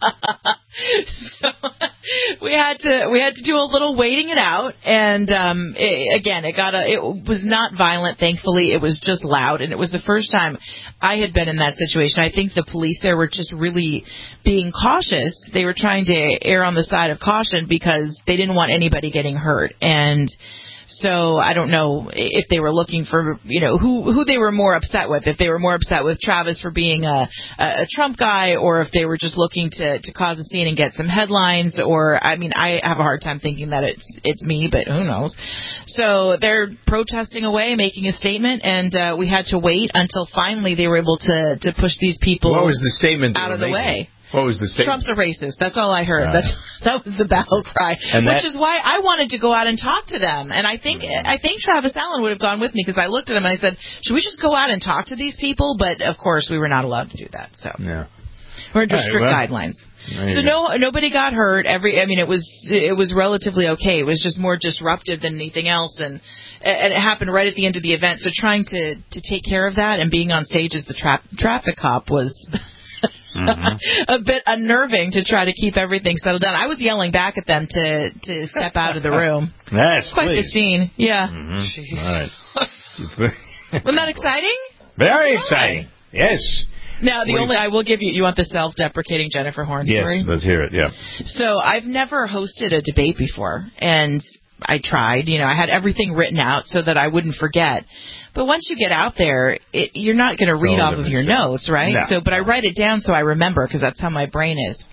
So we had to we had to do a little waiting it out, and um, it, again, it got a, it was not violent. Thankfully, it was just loud, and it was the first time I had been in that situation. I think the police there were just really being cautious. They were trying to err on the side of caution because they didn't want anybody getting hurt, and so I don't know if they were looking for, you know, who who they were more upset with. If they were more upset with Travis for being a, a Trump guy, or if they were just looking to, to cause a scene and get some headlines. Or, I mean, I have a hard time thinking that it's it's me, but who knows. So they're protesting away, making a statement, and uh, we had to wait until finally they were able to, to push these people what was the statement out of the making? way. What was the statement? Trump's a racist. That's all I heard. Right. That's, that was the battle cry, and which that, is why I wanted to go out and talk to them. And I think I think Travis Allen would have gone with me because I looked at him and I said, should we just go out and talk to these people? But, of course, we were not allowed to do that. So yeah. We're under right, strict well, guidelines. So no, nobody got hurt. Every, I mean, it was it was relatively okay. It was just more disruptive than anything else, and and it happened right at the end of the event. So trying to, to take care of that and being on stage as the tra- traffic cop was mm-hmm. a bit unnerving to try to keep everything settled down. I was yelling back at them to, to step out of the room. Yes, quite please. the scene. Yeah. Mm-hmm. All right. Wasn't that exciting? Very exciting. Yes. Now, the Wait. only, I will give you, you want the self-deprecating Jennifer Horn yes, story? Yes, let's hear it, yeah. So I've never hosted a debate before, and I tried. You know, I had everything written out so that I wouldn't forget. But once you get out there, it, you're not going to read oh, off of your notes, right? No. So, but I write it down so I remember because that's how my brain is.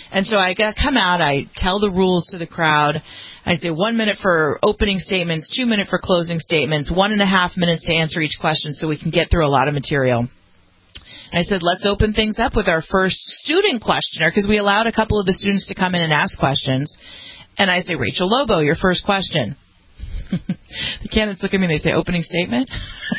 And so I got, come out, I tell the rules to the crowd. I say one minute for opening statements, two minutes for closing statements, one and a half minutes to answer each question so we can get through a lot of material. And I said, let's open things up with our first student questioner, because we allowed a couple of the students to come in and ask questions. And I say, Rachel Lobo, your first question. The candidates look at me and they say, opening statement?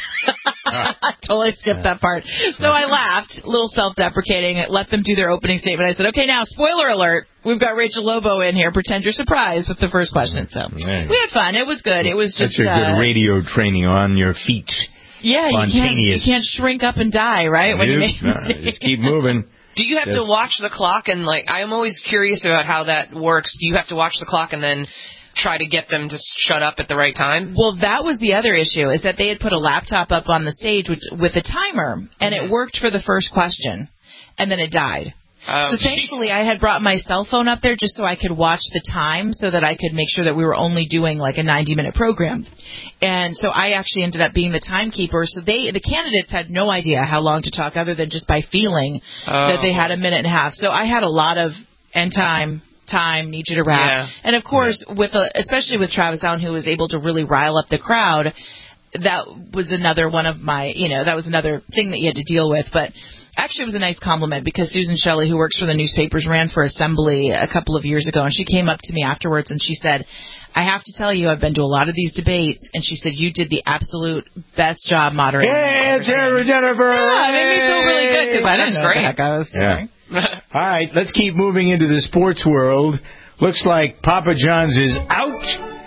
I totally skipped that part. So I laughed, a little self-deprecating, let them do their opening statement. I said, okay, now, spoiler alert, we've got Rachel Lobo in here. Pretend you're surprised with the first question. So Man. we had fun. It was good. It was just... That's your good uh, radio training on your feet. Yeah, you can't, you can't shrink up and die, right? When you make no, just keep moving. Do you have Just, to watch the clock and, like, I'm always curious about how that works. Do you have to watch the clock and then try to get them to shut up at the right time? Well, that was the other issue, is that they had put a laptop up on the stage which, with a timer, and it worked for the first question, and then it died. Oh, so thankfully, geez. I had brought my cell phone up there just so I could watch the time so that I could make sure that we were only doing like a ninety-minute program. And so I actually ended up being the timekeeper. So they, the candidates had no idea how long to talk other than just by feeling oh. that they had a minute and a half. So I had a lot of end time. time, need you to wrap. Yeah. And, of course, yeah. with a, especially with Travis Allen, who was able to really rile up the crowd, that was another one of my, you know, that was another thing that you had to deal with. But actually it was a nice compliment because Susan Shelley, who works for the newspapers, ran for assembly a couple of years ago, and she came up to me afterwards and she said, I have to tell you, I've been to a lot of these debates, and she said, you did the absolute best job moderating. Yeah, Jennifer! Jennifer! Yeah, it made me feel really good because I didn't know what the heck I was doing. Yeah. All right, let's keep moving into the sports world. Looks like Papa John's is out,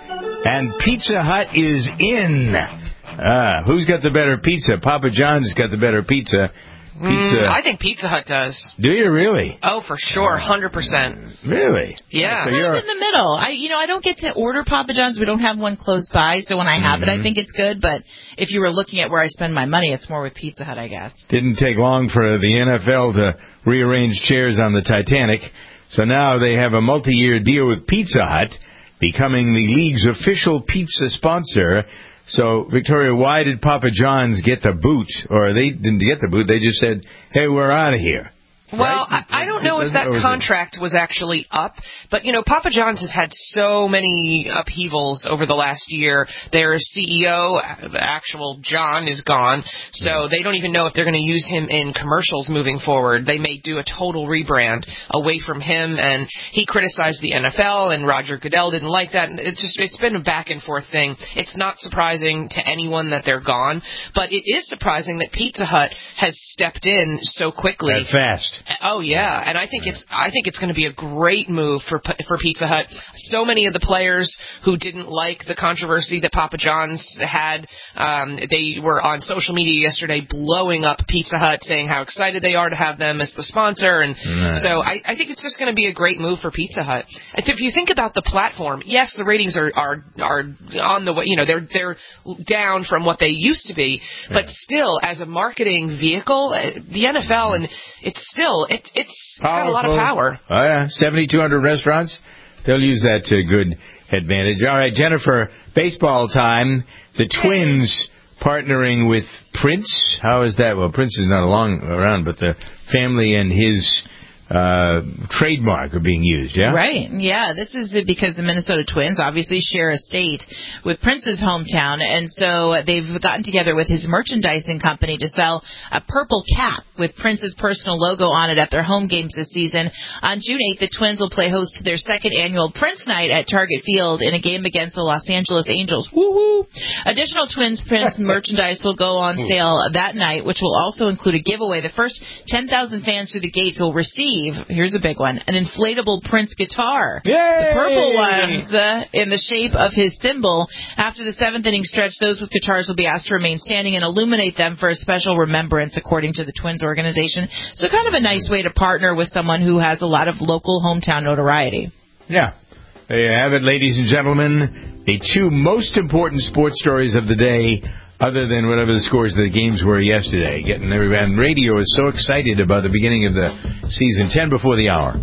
and Pizza Hut is in. Ah, who's got the better pizza? Papa John's got the better pizza. Pizza. Mm, I think Pizza Hut does. Do you really? Oh, for sure, one hundred percent. Really? Yeah. So you're in the middle. I, you know, I don't get to order Papa John's. We don't have one close by, so when I have mm-hmm. it, I think it's good. But if you were looking at where I spend my money, it's more with Pizza Hut, I guess. Didn't take long for the N F L to rearrange chairs on the Titanic, so now they have a multi-year deal with Pizza Hut, becoming the league's official pizza sponsor. So, Victoria, why did Papa John's get the boot? Or they didn't get the boot, they just said, hey, we're out of here. Well, right? I, I don't know if that contract was actually up, but, you know, Papa John's has had so many upheavals over the last year. Their C E O, actual John, is gone, so they don't even know if they're going to use him in commercials moving forward. They may do a total rebrand away from him, and he criticized the N F L, and Roger Goodell didn't like that. It's just, it's been a back-and-forth thing. It's not surprising to anyone that they're gone, but it is surprising that Pizza Hut has stepped in so quickly. That fast. Oh yeah, and I think it's I think it's going to be a great move for for Pizza Hut. So many of the players who didn't like the controversy that Papa John's had, um, they were on social media yesterday blowing up Pizza Hut, saying how excited they are to have them as the sponsor. And right. so I, I think it's just going to be a great move for Pizza Hut. If you think about the platform, yes, the ratings are are are on the way. You know, they're they're down from what they used to be, yeah. but still, as a marketing vehicle, the N F L and it's still. It, it's, it's got a lot of power. Oh, yeah. seventy-two hundred restaurants. They'll use that to good advantage. All right, Jennifer, baseball time. The Twins partnering with Prince. How is that? Well, Prince is not long around, but the family and his uh, trademark are being used, yeah? Right, yeah. This is because the Minnesota Twins obviously share a state with Prince's hometown, and so they've gotten together with his merchandising company to sell a purple cap with Prince's personal logo on it at their home games this season. On June eighth, the Twins will play host to their second annual Prince Night at Target Field in a game against the Los Angeles Angels. Woo-woo! Additional Twins Prince merchandise will go on sale that night, which will also include a giveaway. The first ten thousand fans through the gates will receive, here's a big one, an inflatable Prince guitar. Yay! The purple ones uh, in the shape of his thimble. After the seventh inning stretch, those with guitars will be asked to remain standing and illuminate them for a special remembrance, according to the Twins organization. So kind of a nice way to partner with someone who has a lot of local hometown notoriety. Yeah. There you have it, ladies and gentlemen. The two most important sports stories of the day, other than whatever the scores of the games were yesterday. Getting everyone, radio is so excited about the beginning of the season. Ten before the hour.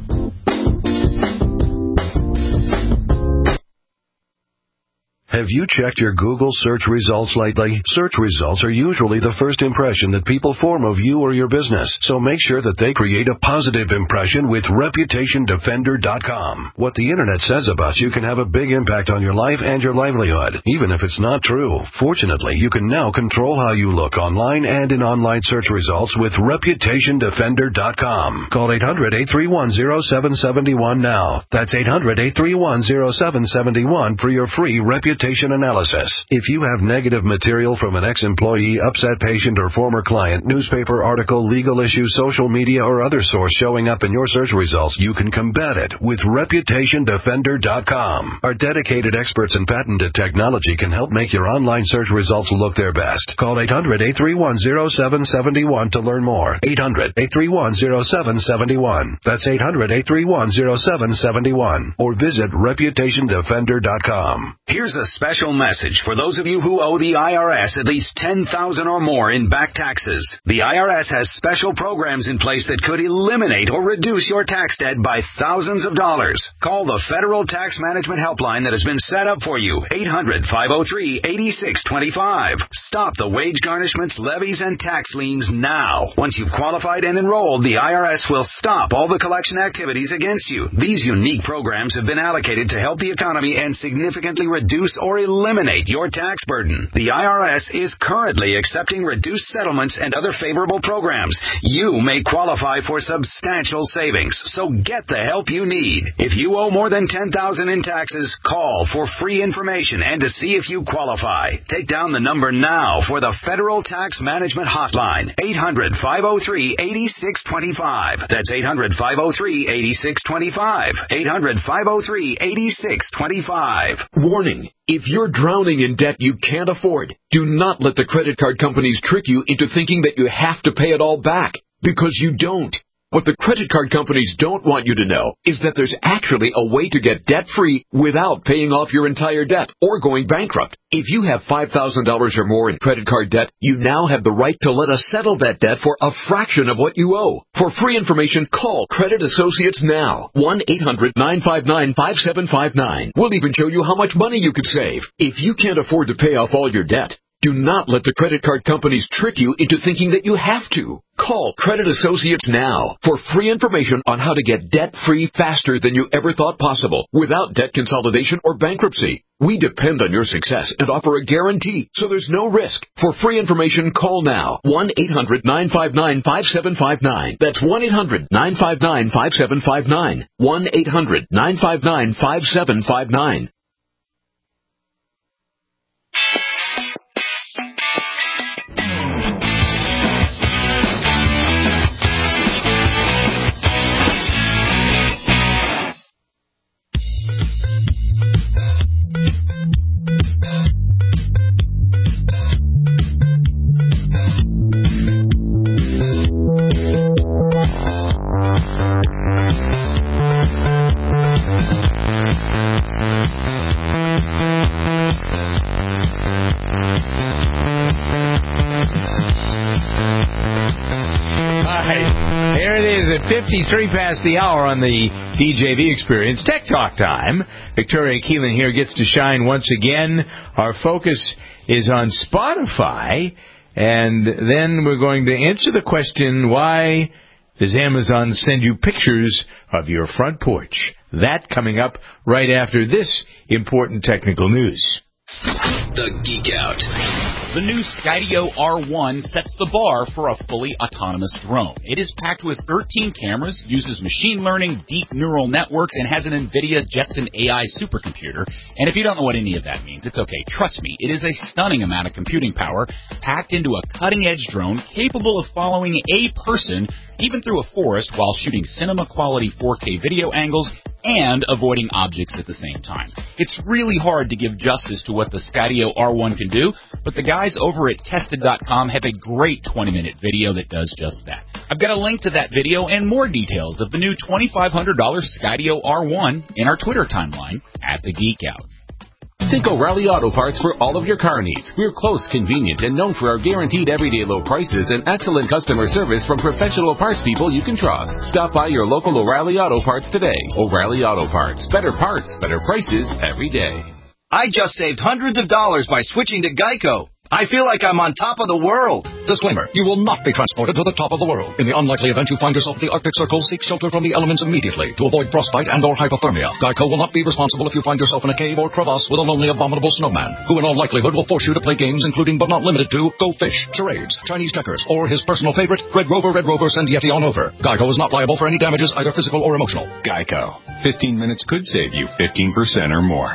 Have you checked your Google search results lately? Search results are usually the first impression that people form of you or your business, so make sure that they create a positive impression with Reputation Defender dot com. What the internet says about you can have a big impact on your life and your livelihood, even if it's not true. Fortunately, you can now control how you look online and in online search results with Reputation Defender dot com. Call eight hundred, eight three one, zero seven seven one now. That's eight hundred, eight three one, zero seven seven one for your free reputation analysis. If you have negative material from an ex-employee, upset patient, or former client, newspaper article, legal issue, social media, or other source showing up in your search results, you can combat it with Reputation Defender dot com. Our dedicated experts in patented technology can help make your online search results look their best. Call eight hundred, eight three one, zero seven seven one to learn more. eight hundred, eight three one, zero seven seven one. That's eight hundred, eight three one, zero seven seven one. Or visit Reputation Defender dot com. Here's a special message for those of you who owe the I R S at least ten thousand dollars or more in back taxes. The I R S has special programs in place that could eliminate or reduce your tax debt by thousands of dollars. Call the Federal Tax Management Helpline that has been set up for you, eight hundred, five oh three, eight six two five. Stop the wage garnishments, levies, and tax liens now. Once you've qualified and enrolled, the I R S will stop all the collection activities against you. These unique programs have been allocated to help the economy and significantly reduce or eliminate your tax burden. The I R S is currently accepting reduced settlements and other favorable programs. You may qualify for substantial savings, so get the help you need. If you owe more than ten thousand dollars in taxes, call for free information and to see if you qualify. Take down the number now for the Federal Tax Management Hotline, eight hundred, five oh three, eight six two five. That's eight hundred, five oh three, eight six two five. eight hundred, five oh three, eight six two five. Warning. If you're drowning in debt you can't afford, do not let the credit card companies trick you into thinking that you have to pay it all back, because you don't. What the credit card companies don't want you to know is that there's actually a way to get debt-free without paying off your entire debt or going bankrupt. If you have five thousand dollars or more in credit card debt, you now have the right to let us settle that debt for a fraction of what you owe. For free information, call Credit Associates now. one eight hundred, nine five nine, five seven five nine. We'll even show you how much money you could save. If you can't afford to pay off all your debt, do not let the credit card companies trick you into thinking that you have to. Call Credit Associates now for free information on how to get debt-free faster than you ever thought possible without debt consolidation or bankruptcy. We depend on your success and offer a guarantee, so there's no risk. For free information, call now. one eight hundred, nine five nine, five seven five nine. That's one eight hundred, nine five nine, five seven five nine. one eight hundred, nine five nine, five seven five nine. fifty-three past the hour on the D J V Experience. Tech Talk time. Victoria Keelan here gets to shine once again. Our focus is on Spotify. And then we're going to answer the question, why does Amazon send you pictures of your front porch? That coming up right after this important technical news. The Geek Out. The new Skydio R one sets the bar for a fully autonomous drone. It is packed with thirteen cameras, uses machine learning, deep neural networks, and has an NVIDIA Jetson A I supercomputer. And if you don't know what any of that means, it's okay. Trust me, it is a stunning amount of computing power packed into a cutting-edge drone capable of following a person even through a forest while shooting cinema-quality four K video angles and avoiding objects at the same time. It's really hard to give justice to what the Skydio R one can do, but the guys over at tested dot com have a great twenty minute video that does just that. I've got a link to that video and more details of the new twenty-five hundred dollars Skydio R one in our Twitter timeline at The Geek Out. Think O'Reilly Auto Parts for all of your car needs. We're close, convenient, and known for our guaranteed everyday low prices and excellent customer service from professional parts people you can trust. Stop by your local O'Reilly Auto Parts today. O'Reilly Auto Parts. Better parts, better prices every day. I just saved hundreds of dollars by switching to Geico. I feel like I'm on top of the world. Disclaimer, you will not be transported to the top of the world. In the unlikely event you find yourself in the Arctic Circle, seek shelter from the elements immediately to avoid frostbite and or hypothermia. Geico will not be responsible if you find yourself in a cave or crevasse with a lonely abominable snowman, who in all likelihood will force you to play games including but not limited to Go Fish, charades, Chinese checkers, or his personal favorite, Red Rover, Red Rover, send Yeti on over. Geico is not liable for any damages, either physical or emotional. Geico. fifteen minutes could save you fifteen percent or more.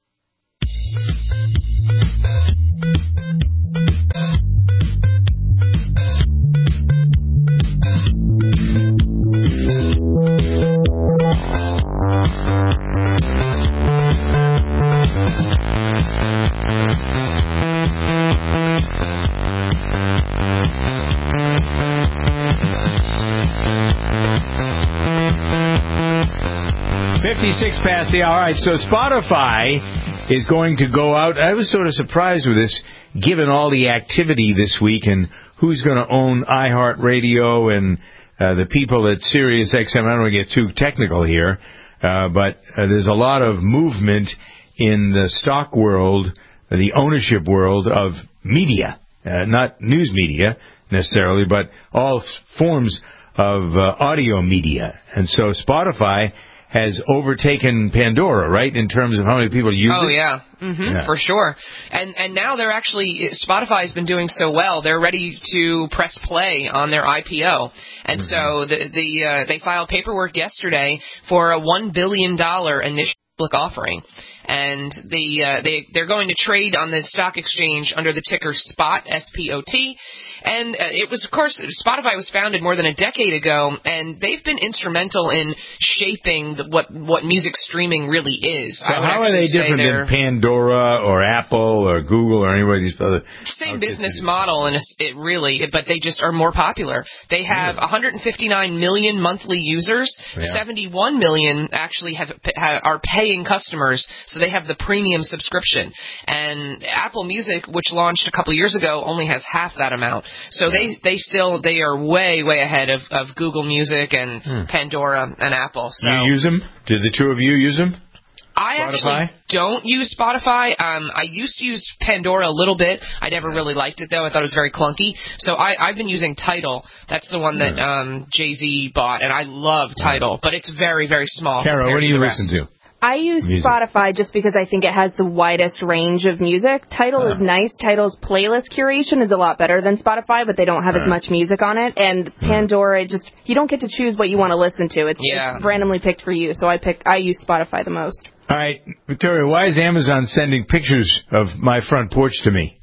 fifty-six past the hour. All right, so Spotify is going to go out. I was sort of surprised with this, given all the activity this week and who's going to own iHeartRadio and uh, the people at Sirius X M. I don't want to get too technical here, uh, but uh, there's a lot of movement in the stock world, uh, the ownership world of media, uh, not news media necessarily, but all forms of uh, audio media. And so Spotify has overtaken Pandora, right, in terms of how many people use oh, it? Oh, yeah. Mm-hmm, yeah. For sure. And and now they're actually, Spotify has been doing so well, they're ready to press play on their I P O. And mm-hmm. so the the uh, they filed paperwork yesterday for a one billion dollars initial public offering. And the uh, they, they're going to trade on the stock exchange under the ticker SPOT, S P O T. And uh, it was, of course, Spotify was founded more than a decade ago, and they've been instrumental in shaping the, what what music streaming really is. So how are they different than Pandora or Apple or Google or any of these other? Same business model, and it really, but they just are more popular. They have yeah. one hundred fifty-nine million monthly users. Yeah. seventy-one million actually have, have are paying customers, so they have the premium subscription. And Apple Music, which launched a couple years ago, only has half that amount. So yeah. they they still they are way way ahead of, of Google Music and hmm. Pandora and Apple. So do you use them? Do the two of you use them? I Spotify? actually don't use Spotify. Um, I used to use Pandora a little bit. I never really liked it though. I thought it was very clunky. So I, I've been using Tidal. That's the one that um, Jay-Z bought, and I love Tidal, but it's very very small. Kara, what do you listen to? I use music. Spotify just because I think it has the widest range of music. Tidal uh. is nice. Tidal's playlist curation is a lot better than Spotify, but they don't have uh. as much music on it. And Pandora, just you don't get to choose what you want to listen to. It's, yeah. it's randomly picked for you. So I pick I use Spotify the most. All right, Victoria, why is Amazon sending pictures of my front porch to me?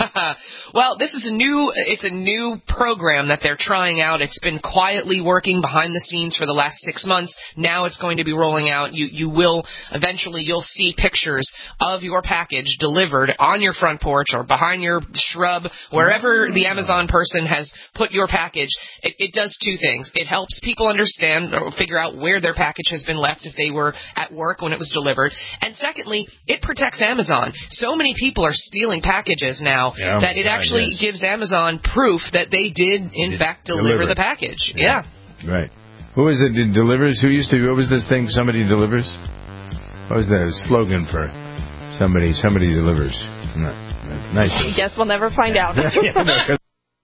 Well, this is a new, it's a new program that they're trying out. It's been quietly working behind the scenes for the last six months. Now it's going to be rolling out. You, you will, eventually you'll see pictures of your package delivered on your front porch or behind your shrub, wherever the Amazon person has put your package. It, it does two things. It helps people understand or figure out where their package has been left if they were at work when it was delivered. And secondly, it protects Amazon. So many people are stealing packages now. Yeah, that it actually gives Amazon proof that they did, in it fact, deliver, deliver the package. Yeah. yeah. Right. Who is it that delivers? Who used to, what was this thing, somebody delivers? What was the slogan for somebody, somebody delivers? No, nice. I guess we'll never find out. yeah, no,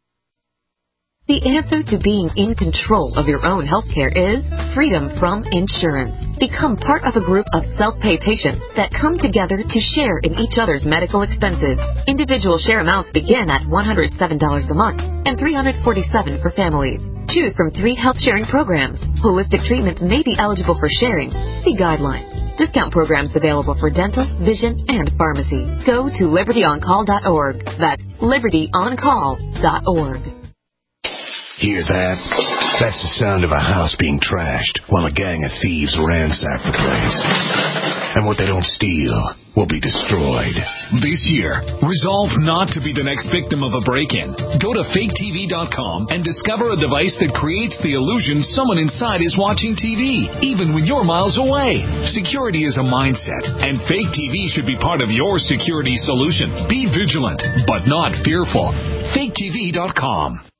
the answer to being in control of your own healthcare is freedom from insurance. Become part of a group of self-pay patients that come together to share in each other's medical expenses. Individual share amounts begin at one hundred seven dollars a month and three hundred forty-seven dollars for families. Choose from three health sharing programs. Holistic treatments may be eligible for sharing. See guidelines. Discount programs available for dental, vision, and pharmacy. Go to liberty on call dot org. That's liberty on call dot org. Hear that? That's the sound of a house being trashed while a gang of thieves ransack the place. And what they don't steal will be destroyed. This year, resolve not to be the next victim of a break-in. Go to fake T V dot com and discover a device that creates the illusion someone inside is watching T V, even when you're miles away. Security is a mindset, and Fake T V should be part of your security solution. Be vigilant, but not fearful. fake T V dot com.